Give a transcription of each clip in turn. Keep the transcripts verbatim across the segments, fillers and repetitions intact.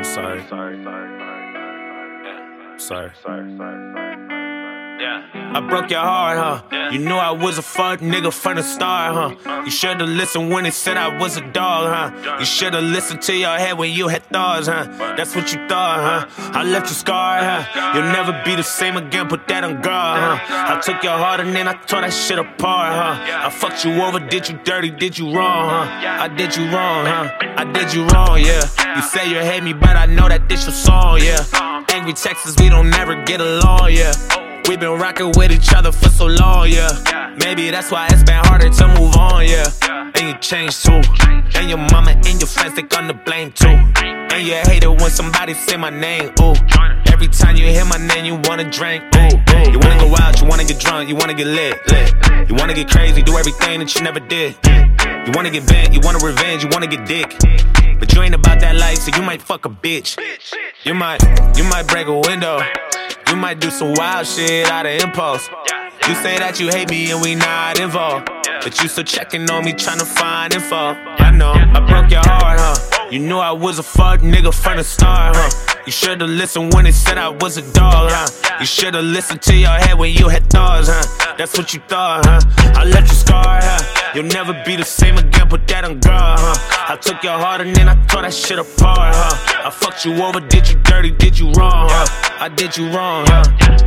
I'm sorry. Sorry, sorry, sorry, sorry, sorry, sorry. Yeah. I broke your heart, huh? Yeah. You knew I was a fuck nigga from the start, huh? You should've listened when they said I was a dog, huh? You should've listened to your head when you had thoughts, huh? That's what you thought, huh? I left you scarred, huh? You'll never be the same again, put that on guard, huh? I took your heart and then I tore that shit apart, huh? I fucked you over, did you dirty, did you wrong, huh? I did you wrong, huh? I did you wrong, yeah. You say you hate me, but I know that this your song, yeah. Angry Texas, we don't never get along, yeah. We been rockin' with each other for so long, yeah. Maybe that's why it's been harder to move on, yeah. And you changed too. And your mama and your friends, they gonna blame too. And you hate it when somebody say my name, ooh. Every time you hear my name, you wanna drink, ooh, ooh. You wanna go out, you wanna get drunk, you wanna get lit, lit. You wanna get crazy, do everything that you never did. You wanna get bent, you wanna revenge, you wanna get dick. But you ain't about that life, so you might fuck a bitch. You might, you might break a window. You might do some wild shit out of impulse. You say that you hate me and we not involved, but you still checking on me trying to find info. I know, I broke your heart, huh? You knew I was a fuck nigga from the start, huh? You should've listened when they said I was a dog, huh? You should've listened to your head when you had thoughts, huh? That's what you thought, huh? I left you scarred, huh? You'll never be the same again, put that on guard, huh? I took your heart and then I tore that shit apart, huh? I fucked you over, did you dirty, did you wrong, huh? I did you wrong, huh?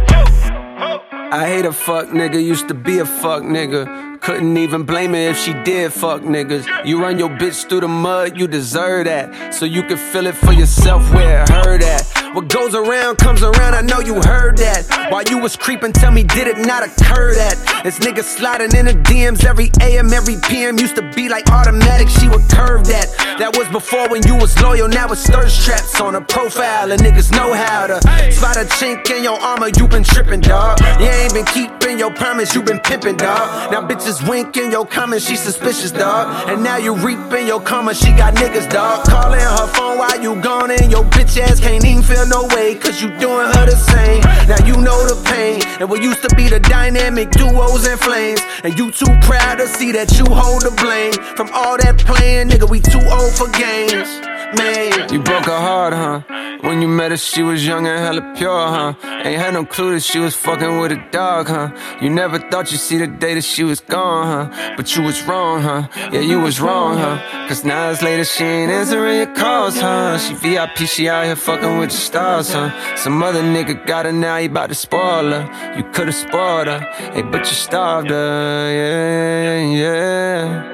I hate a fuck nigga, used to be a fuck nigga. Couldn't even blame her if she did fuck niggas. You run your bitch through the mud, you deserve that. So you can feel it for yourself where it hurt at. What goes around comes around, I know you heard that. While you was creeping, tell me did it not occur that it's niggas sliding in the D Ms every A M, every P M. Used to be like automatic, she would curve that. That was before when you was loyal, now it's thirst traps on a profile. And niggas know how to spot a chink in your armor, you been tripping, dawg. You ain't been keeping your promise, you been pimping, dawg. Now bitches winking your comments, she suspicious, dawg. And now you reaping your karma, she got niggas, dawg. Calling her phone while you gone and your bitch ass can't even feel no way, cause you doing her the same. Now you know the pain, and what used to be the dynamic duos and flames. And you too proud to see that you hold the blame. From all that playing, nigga, we too old for games, man. You broke her heart, huh? When you met her, she was young and hella pure, huh? Ain't had no clue that she was fucking with a dog, huh? You never thought you'd see the day that she was gone, huh? But you was wrong, huh? Yeah, you was wrong, huh? Cause now it's later, she ain't answering your calls, huh? She V I P, she out here fucking with the stars, huh? Some other nigga got her, now he bout to spoil her. You could've spoiled her, hey, but you starved her, yeah, yeah.